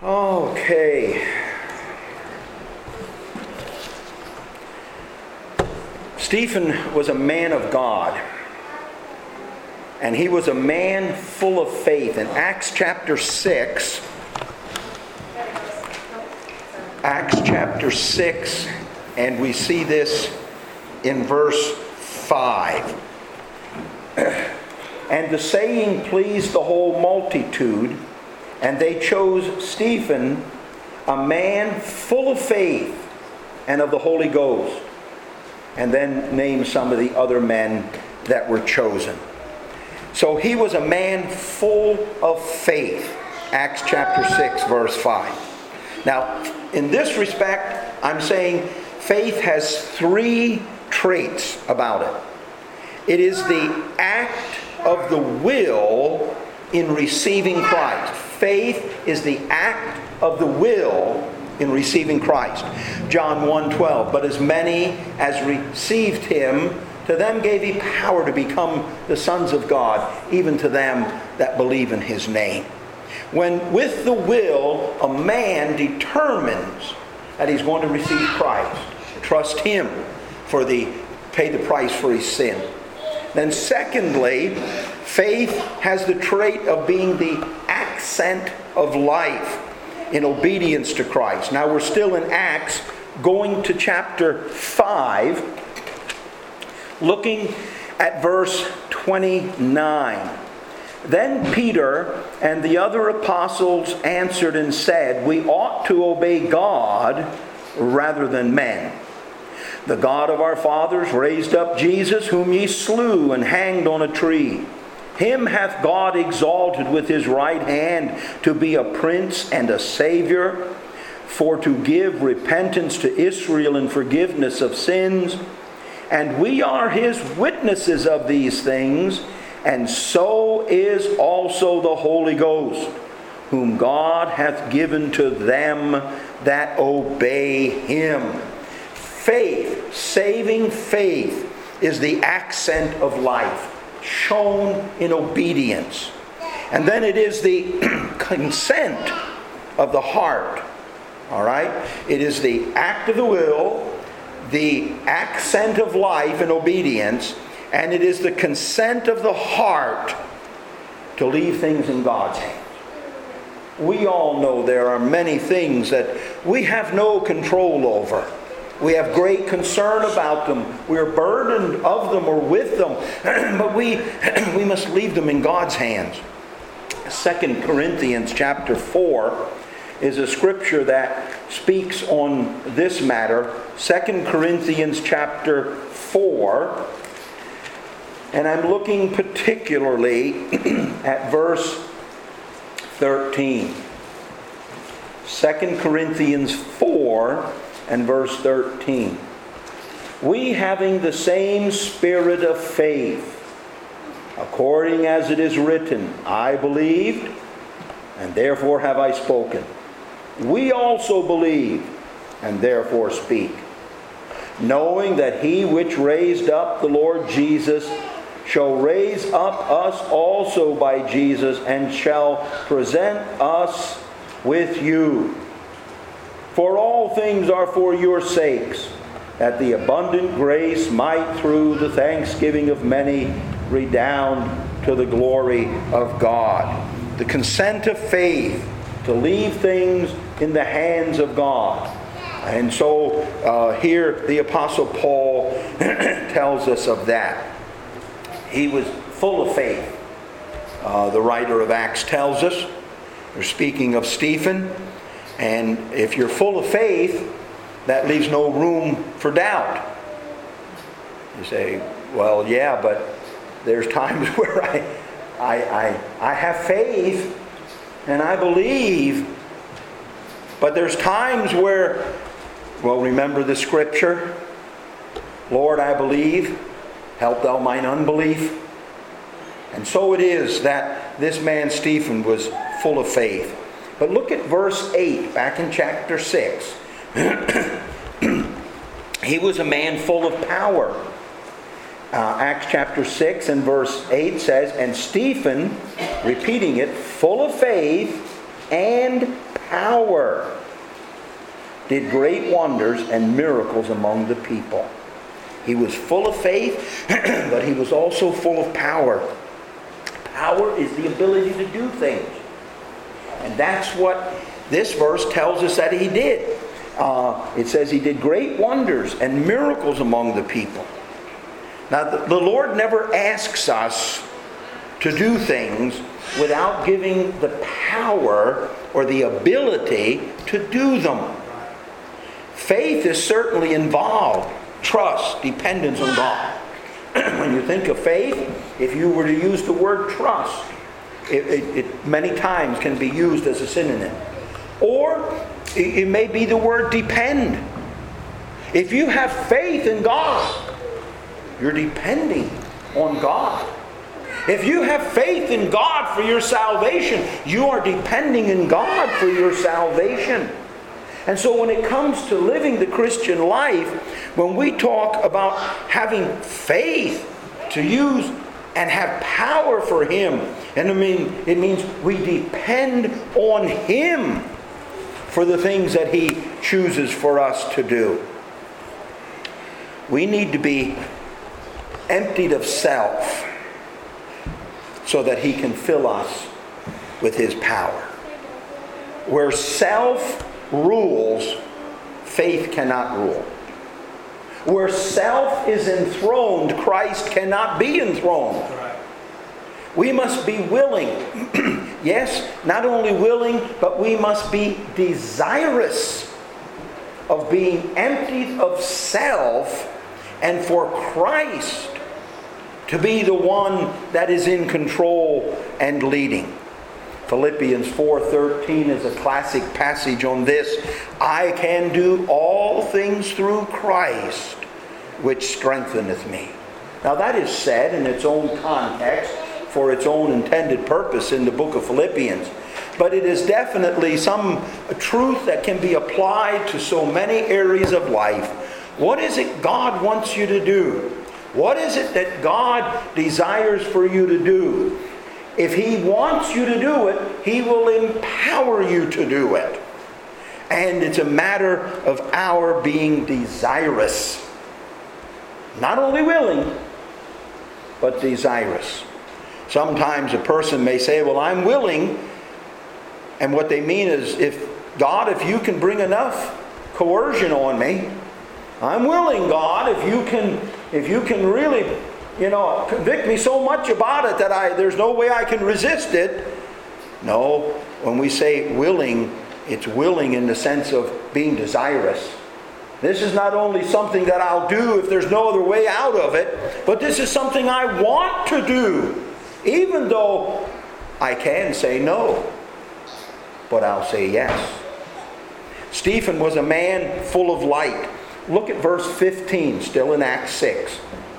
Okay. Stephen was a man of God. And he was a man full of faith. In Acts chapter 6, and we see this in verse 5. And the saying pleased the whole multitude, and they chose Stephen, a man full of faith and of the Holy Ghost. And then name some of the other men that were chosen. So he was a man full of faith. Acts chapter 6, verse 5. Now, in this respect, I'm saying faith has three traits about it. It is the act of the will in receiving Christ. Faith is the act of the will in receiving Christ. John 1:12, but as many as received him, to them gave he power to become the sons of God, even to them that believe in his name. When with the will a man determines that he's going to receive Christ, trust him pay the price for his sin. Then secondly, faith has the trait of being the accent of life in obedience to Christ. Now we're still in Acts, going to chapter 5, looking at verse 29. Then Peter and the other apostles answered and said, we ought to obey God rather than men. The God of our fathers raised up Jesus, whom ye slew and hanged on a tree. Him hath God exalted with his right hand to be a prince and a savior, for to give repentance to Israel and forgiveness of sins. And we are his witnesses of these things, and so is also the Holy Ghost, whom God hath given to them that obey him. Faith, saving faith, is the accent of life, shown in obedience. And then it is the consent of the heart. All right? It is the act of the will, the accent of life in obedience, and it is the consent of the heart to leave things in God's hands. We all know there are many things that we have no control over. We have great concern about them. We're burdened of them or with them. But we must leave them in God's hands. 2 Corinthians chapter 4 is a scripture that speaks on this matter. 2 Corinthians chapter 4. And I'm looking particularly at verse 13. 2 Corinthians 4 and verse 13. We having the same spirit of faith, according as it is written, I believed, and therefore have I spoken. We also believe, and therefore speak, knowing that he which raised up the Lord Jesus shall raise up us also by Jesus, and shall present us with you. For all things are for your sakes, that the abundant grace might through the thanksgiving of many redound to the glory of God. The consent of faith to leave things in the hands of God. And so here the Apostle Paul tells us of that. He was full of faith. The writer of Acts tells us. They're speaking of Stephen. And if you're full of faith, that leaves no room for doubt. You say, well, yeah, but there's times where I have faith and I believe, but there's times where, well, remember the scripture, Lord, I believe, help thou mine unbelief. And so it is that this man Stephen was full of faith. But look at verse 8, back in chapter 6. He was a man full of power. Acts chapter 6 and verse 8 says, and Stephen, repeating it, full of faith and power, did great wonders and miracles among the people. He was full of faith, but he was also full of power. Power is the ability to do things. And that's what this verse tells us that he did. It says he did great wonders and miracles among the people. Now, the Lord never asks us to do things without giving the power or the ability to do them. Faith is certainly involved. Trust, dependence on God. When you think of faith, if you were to use the word trust, it many times can be used as a synonym. Or it may be the word depend. If you have faith in God, you're depending on God. If you have faith in God for your salvation, you are depending in God for your salvation. And so when it comes to living the Christian life, when we talk about having faith to use and have power for Him, and it means we depend on Him for the things that He chooses for us to do. We need to be emptied of self so that He can fill us with His power. Where self rules, faith cannot rule. Where self is enthroned, Christ cannot be enthroned. We must be willing. Yes, not only willing, but we must be desirous of being emptied of self and for Christ to be the one that is in control and leading. Philippians 4:13 is a classic passage on this. I can do all things through Christ, which strengtheneth me. Now that is said in its own context for its own intended purpose in the book of Philippians. But it is definitely some truth that can be applied to so many areas of life. What is it God wants you to do? What is it that God desires for you to do? If He wants you to do it, He will empower you to do it. And it's a matter of our being desirous. Not only willing, but desirous. Sometimes a person may say, well, I'm willing. And what they mean is, if you can bring enough coercion on me, I'm willing, God, if you can really convict me so much about it that there's no way I can resist it. No, when we say willing, it's willing in the sense of being desirous. This is not only something that I'll do if there's no other way out of it, but this is something I want to do, even though I can say no, but I'll say yes. Stephen was a man full of light. Look at verse 15, still in Acts 6.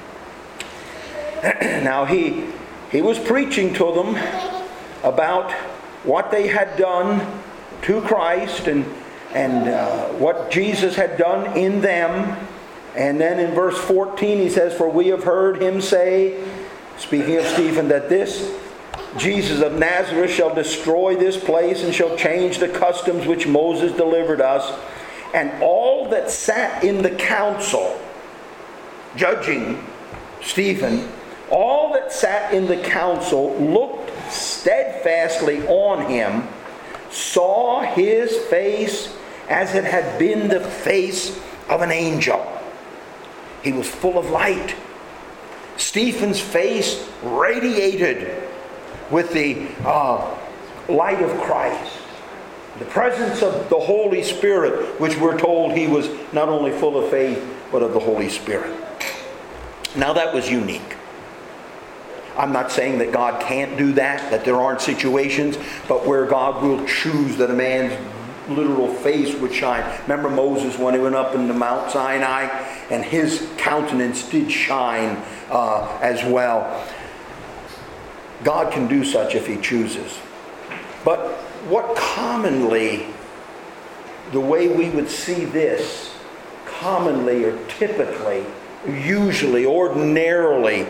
Now he was preaching to them about what they had done to Christ and what Jesus had done in them. And then in verse 14 he says, for we have heard him say, speaking of Stephen, that this Jesus of Nazareth shall destroy this place and shall change the customs which Moses delivered us. And all that sat in the council, judging Stephen, all that sat in the council looked steadfastly on him, saw his face as it had been the face of an angel. He was full of light. Stephen's face radiated with the light of Christ. The presence of the Holy Spirit, which we're told he was not only full of faith, but of the Holy Spirit. Now that was unique. I'm not saying that God can't do that there aren't situations, but where God will choose that a man's literal face would shine. Remember Moses when he went up into Mount Sinai, and his countenance did shine as well. God can do such if he chooses. But what commonly, the way we would see this, commonly or typically, usually, ordinarily,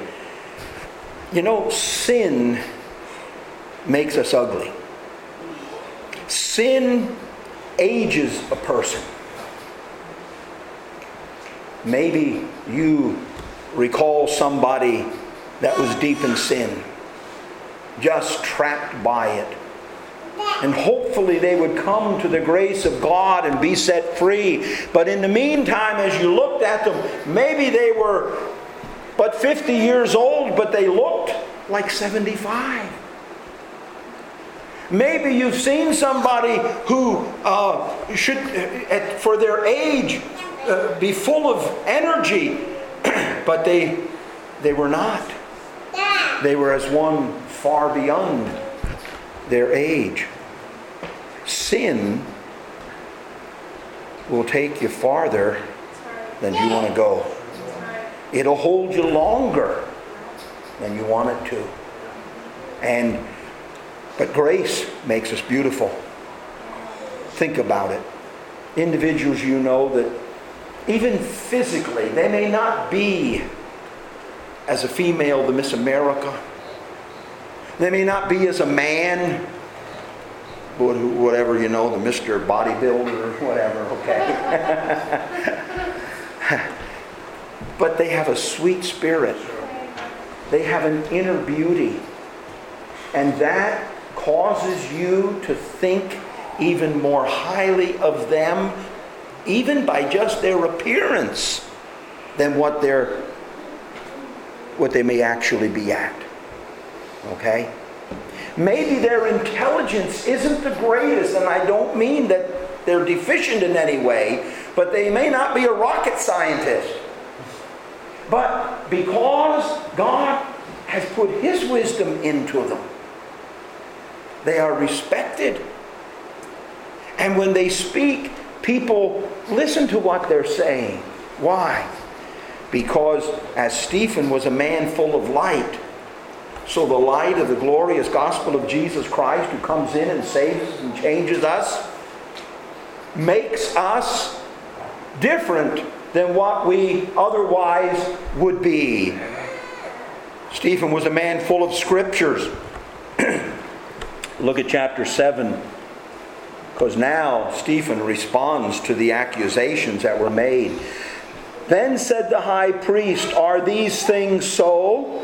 sin makes us ugly. Sin ages a person. Maybe you recall somebody that was deep in sin, just trapped by it. And hopefully they would come to the grace of God and be set free. But in the meantime, as you looked at them, maybe they were but 50 years old, but they looked like 75. Maybe you've seen somebody who should, for their age, be full of energy, but they were not. They were as one far beyond their age. Sin will take you farther than you want to go. It'll hold you longer than you want it to. But grace makes us beautiful. Think about it. Individuals you know that even physically, they may not be, as a female, the Miss America. They may not be as a man, whatever, the Mr. Bodybuilder, whatever, okay? But they have a sweet spirit. They have an inner beauty. And that causes you to think even more highly of them, even by just their appearance, than what they may actually be at. Okay? Maybe their intelligence isn't the greatest, and I don't mean that they're deficient in any way, but they may not be a rocket scientist. But because God has put His wisdom into them, they are respected. And when they speak, people listen to what they're saying. Why? Because as Stephen was a man full of light, so the light of the glorious gospel of Jesus Christ, who comes in and saves us and changes us, makes us different than what we otherwise would be. Stephen was a man full of scriptures. Look at chapter 7. Because now Stephen responds to the accusations that were made. Then said the high priest, "Are these things so?"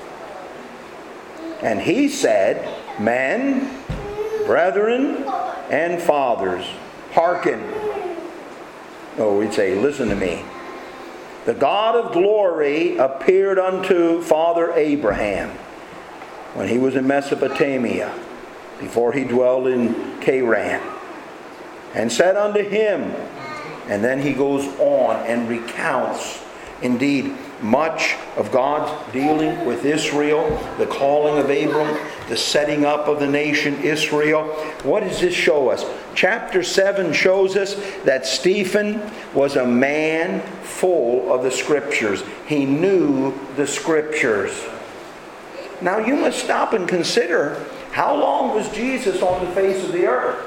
And he said, "Men, brethren, and fathers, hearken." Oh, we'd say, listen to me. The God of glory appeared unto Father Abraham when he was in Mesopotamia, before he dwelled in Charan, and said unto him, and then he goes on and recounts, indeed, much of God's dealing with Israel, the calling of Abram, the setting up of the nation Israel. What does this show us? Chapter 7 shows us that Stephen was a man full of the Scriptures. He knew the Scriptures. Now you must stop and consider, how long was Jesus on the face of the earth?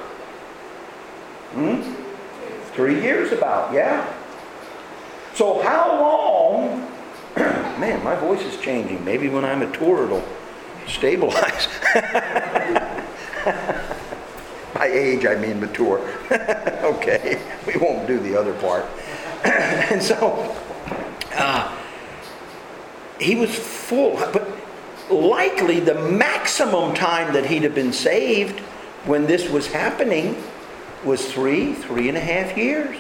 3 years about, yeah. So how long... Man, my voice is changing. Maybe when I mature it'll stabilize. By age I mean mature. Okay, we won't do the other part. And so, he was full. But likely the maximum time that he'd have been saved when this was happening was 3.5 years.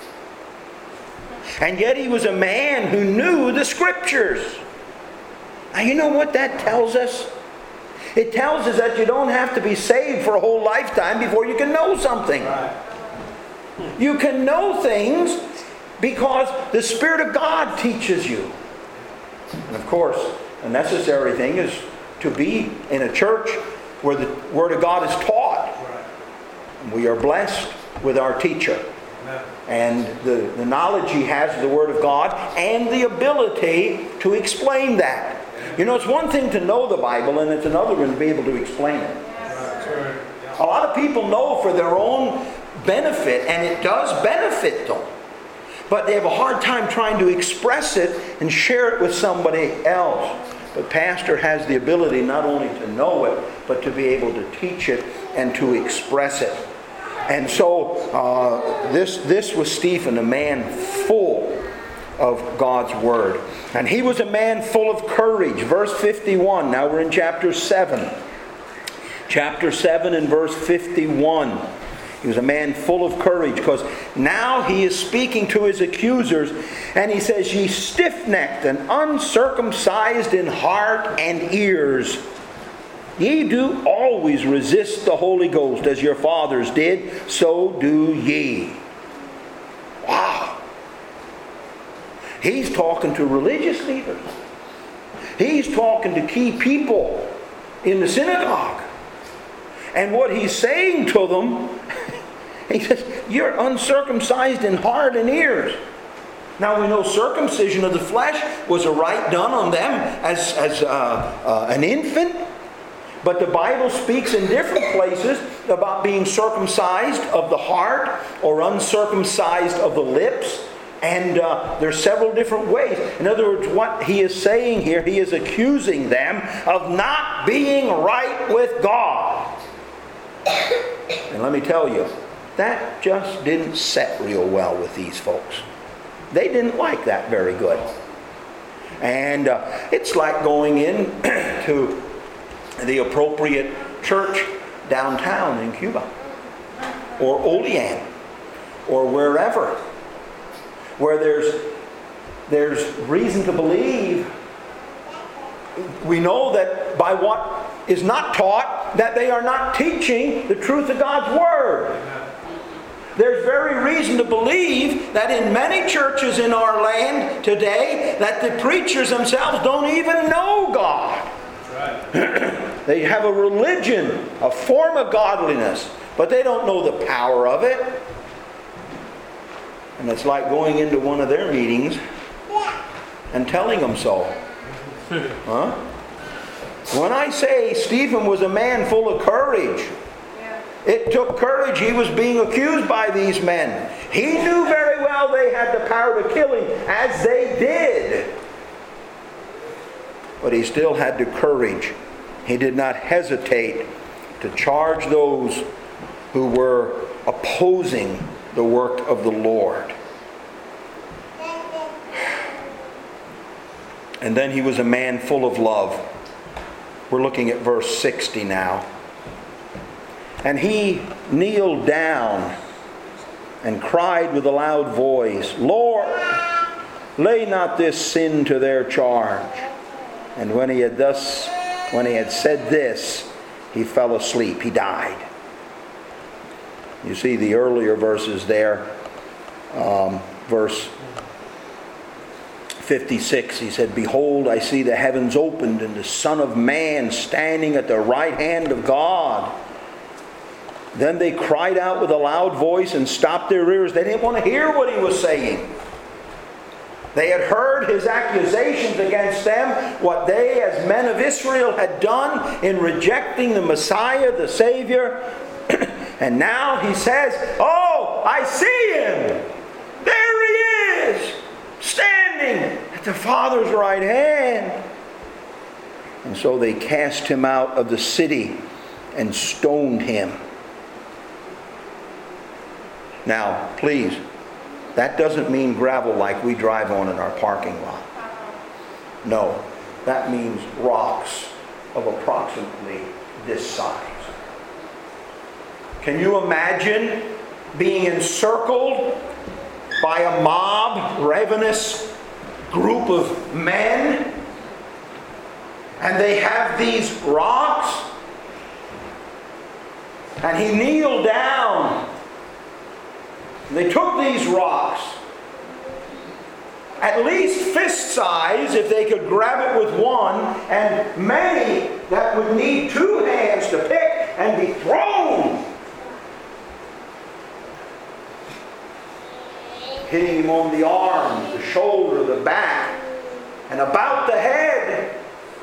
And yet he was a man who knew the Scriptures. Now you know what that tells us? It tells us that you don't have to be saved for a whole lifetime before you can know something. Right. You can know things because the Spirit of God teaches you. And of course, a necessary thing is to be in a church where the Word of God is taught. And we are blessed with our teacher. And the knowledge he has of the Word of God and the ability to explain that. You know, it's one thing to know the Bible, and it's another one to be able to explain it. A lot of people know for their own benefit, and it does benefit them. But they have a hard time trying to express it and share it with somebody else. But pastor has the ability not only to know it, but to be able to teach it and to express it. And so this was Stephen, a man full of God's Word. And he was a man full of courage. Verse 51. Now we're in chapter 7. Chapter 7 and verse 51. He was a man full of courage, because now he is speaking to his accusers, and he says, "Ye stiff-necked and uncircumcised in heart and ears, ye do always resist the Holy Ghost, as your fathers did, so do ye." Wow. He's talking to religious leaders. He's talking to key people in the synagogue. And what he's saying to them, he says, you're uncircumcised in heart and ears. Now we know circumcision of the flesh was a rite done on them as an infant. But the Bible speaks in different places about being circumcised of the heart or uncircumcised of the lips. And there's several different ways. In other words, what he is saying here, he is accusing them of not being right with God. And let me tell you, that just didn't set real well with these folks. They didn't like that very good. And it's like going in to the appropriate church downtown in Cuba, or Olean, or wherever, where there's reason to believe, we know that by what is not taught, that they are not teaching the truth of God's Word. There's very reason to believe that in many churches in our land today, that the preachers themselves don't even know God. They have a religion, a form of godliness, but they don't know the power of it. And it's like going into one of their meetings and telling them so. Huh? When I say Stephen was a man full of courage, it took courage. He was being accused by these men. He knew very well they had the power to kill him, as they did. But he still had the courage. He did not hesitate to charge those who were opposing the work of the Lord. And then he was a man full of love. We're looking at verse 60 now. And he kneeled down and cried with a loud voice, Lord, lay not this sin to their charge. And when he had said this, he fell asleep. He died. You see the earlier verses there. Verse 56, he said, Behold, I see the heavens opened and the Son of Man standing at the right hand of God. Then they cried out with a loud voice and stopped their ears. They didn't want to hear what he was saying. They had heard his accusations against them, what they as men of Israel had done in rejecting the Messiah, the Savior. And now he says, oh, I see him. There he is, standing at the Father's right hand. And so they cast him out of the city and stoned him. Now, please, that doesn't mean gravel like we drive on in our parking lot. No, that means rocks of approximately this size. Can you imagine being encircled by a mob, ravenous group of men, and they have these rocks, and he kneeled down. They took these rocks, at least fist size if they could grab it with one, and many that would need two hands to pick and be thrown, hitting him on the arm, the shoulder, the back, and about the head.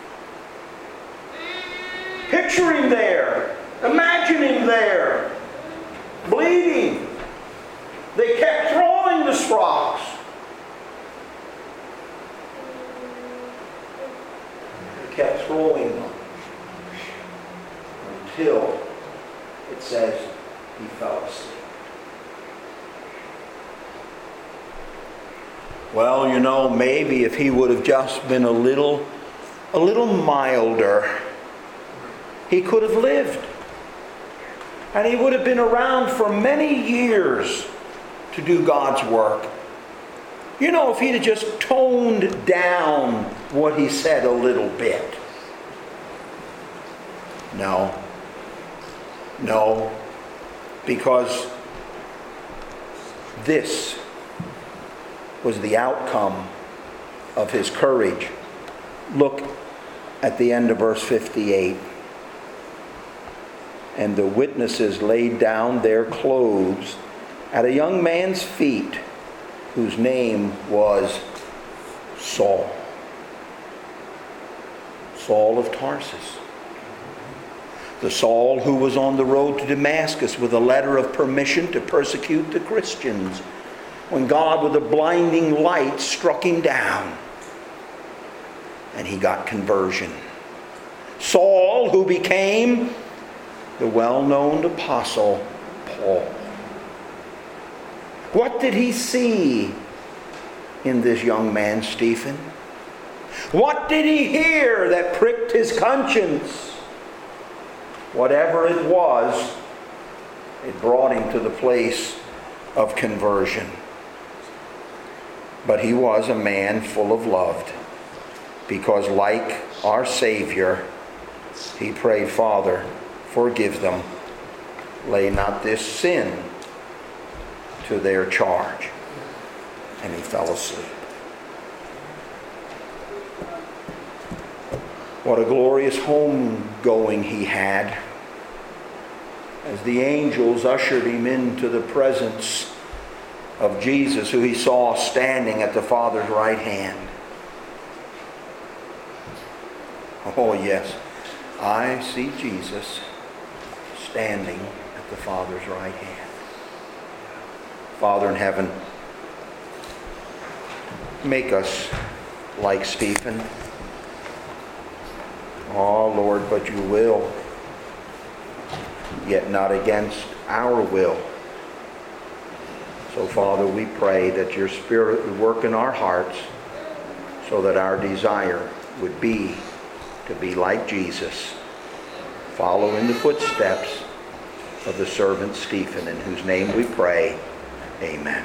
Picture him there. Imagine him there, bleeding. They kept throwing the rocks. They kept throwing them until it says he fell asleep. Well, you know, maybe if he would have just been a little milder, he could have lived. And he would have been around for many years to do God's work. You know, if he'd have just toned down what he said a little bit. No, because this was the outcome of his courage. Look at the end of verse 58. And the witnesses laid down their clothes at a young man's feet, whose name was Saul. Saul of Tarsus. The Saul who was on the road to Damascus with a letter of permission to persecute the Christians, when God with a blinding light struck him down and he got conversion. Saul who became the well-known apostle Paul. What did he see in this young man, Stephen? What did he hear that pricked his conscience? Whatever it was, it brought him to the place of conversion. But he was a man full of love, because like our Savior, he prayed, Father, forgive them. Lay not this sin to their charge. And he fell asleep. What a glorious homegoing he had as the angels ushered him into the presence of Jesus, who he saw standing at the Father's right hand. Oh yes, I see Jesus standing at the Father's right hand. Father in heaven, make us like Stephen. Oh Lord, but you will, yet not against our will. So Father, we pray that your Spirit would work in our hearts so that our desire would be to be like Jesus. Follow in the footsteps of the servant Stephen, in whose name we pray. Amen.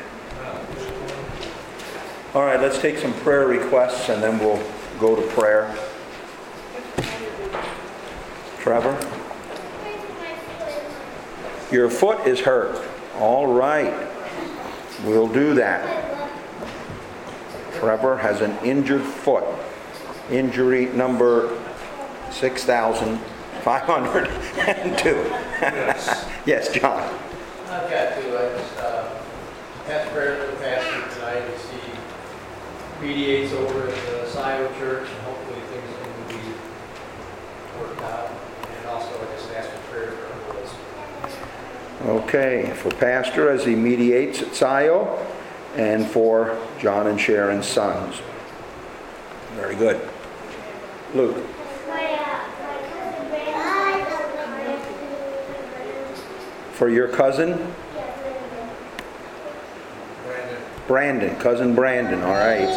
All right, let's take some prayer requests and then we'll go to prayer. Trevor? Your foot is hurt. All right. We'll do that. Trevor has an injured foot. Injury number 6,502. Yes. Yes, John. I've got to. I just asked prayer to the pastor tonight to see mediates over at the Scio Church, and hopefully things can be worked out. And also I just asked for prayer for our boys. Okay, for Pastor as he mediates at Scio, and for John and Sharon's sons. Very good. Luke. For your cousin? Brandon, cousin Brandon, all right.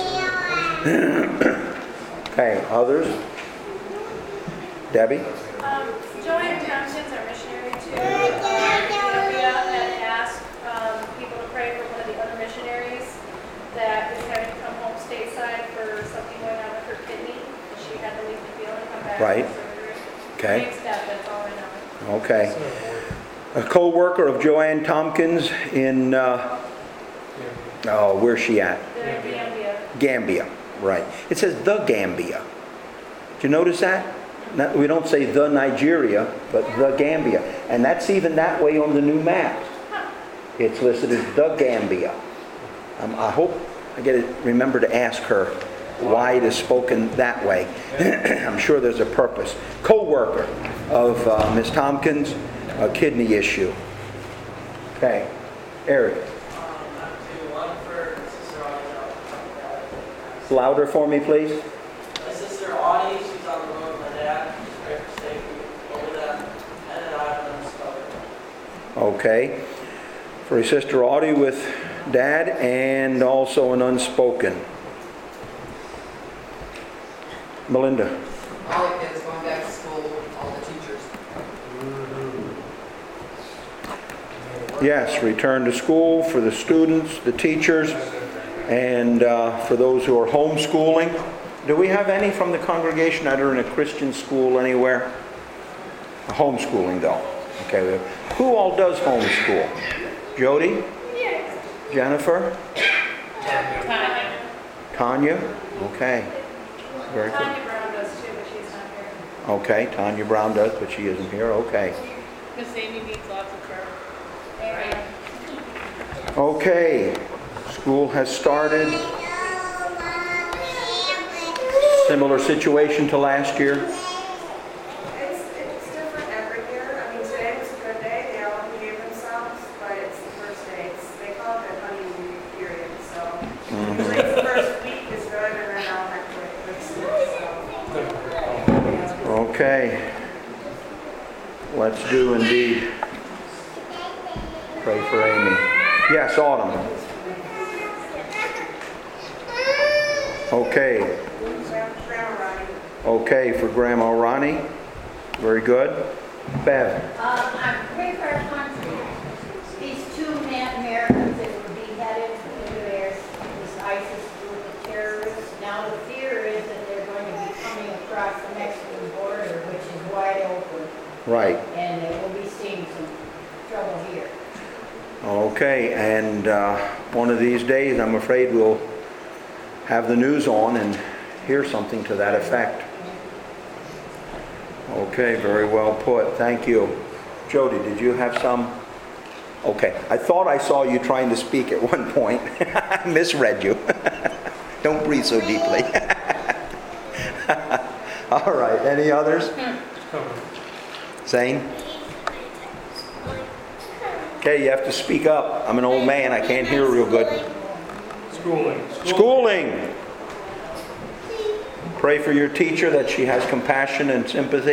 Okay, others? Debbie? Joanne Tompkins, our missionary to Ethiopia, had asked people to pray for one of the other missionaries that is having to come home stateside for something going on with her kidney. She had to leave the field and come back Right. for surgery. Okay. Thanks, Deb, that's all I know. Okay. A co-worker of Joanne Tompkins in, where's she at? The Gambia. Gambia, right. It says the Gambia. Did you notice that? We don't say the Nigeria, but the Gambia. And that's even that way on the new map. It's listed as the Gambia. I hope I remember to ask her why it is spoken that way. I'm sure there's a purpose. Co-worker of Ms. Tompkins, a kidney issue. Okay. Eric. Louder for me, please. My sister Audie, she's on the road with my dad. She's very sick over that. And then I have them discovered. Okay. For his sister Audie with Dad, and also an unspoken. Melinda. All the kids going back to school, all the teachers. Yes, return to school for the students, the teachers, and for those who are homeschooling. Do we have any from the congregation that are in a Christian school anywhere? Homeschooling though. Okay. Who all does homeschool? Jody? Yes. Jennifer? Tanya. Tanya? Okay. Very good. Tanya Brown does too, but she's not here. Okay, Tanya Brown does, but she isn't here. Okay. Miss Amy needs lots of prayer. Amen. Okay. School has started. Similar situation to last year. It's different every year. I mean, today was a good day. They all behaved themselves, but it's the first day. They call it the honeymoon period. So usually the first week is good, and then I'll have to wait for school. Okay. Let's do indeed. Pray for Amy. Yes, Autumn. Okay. Grandma Ronnie. Okay, for Grandma Ronnie. Very good. Bev. I'm praying for our country. These two Americans that were beheaded into there, this ISIS group of terrorists. Now the fear is that they're going to be coming across the Mexican border, which is wide open, Right. and we'll be seeing some trouble here. Okay, and one of these days I'm afraid we'll have the news on and hear something to that effect. Okay, very well put. Thank you. Jody, did you have some? Okay, I thought I saw you trying to speak at one point. I misread you. Don't breathe so deeply. All right, any others? Zane? Okay, you have to speak up. I'm an old man, I can't hear real good. Schooling. Pray for your teacher that she has compassion and sympathy.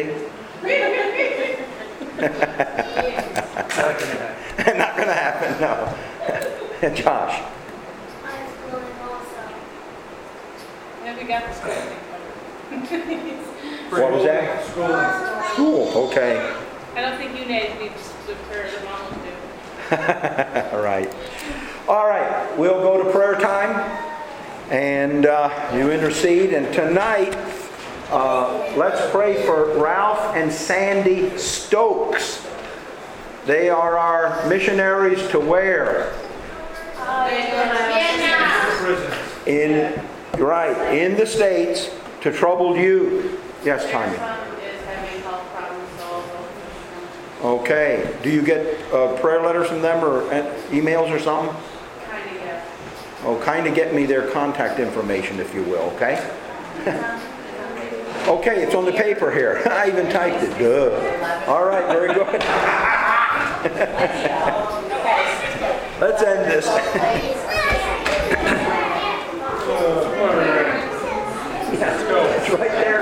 Not going to happen, no. Josh. I'm schooling also. And we got the school thing covered. What was that? School, okay. I don't think you need the prayer the mom will do. All right. All right, we'll go to prayer time. And you intercede. And tonight, let's pray for Ralph and Sandy Stokes. They are our missionaries to where? In the States, to troubled youth. Yes, Tanya. Is having health problems, so Okay. Do you get prayer letters from them or emails or something? kind of get. Oh, kind of get me their contact information, if you will, okay? Okay, it's on the paper here. I even typed it. Duh. All right, very good. Let's end this. It's right there.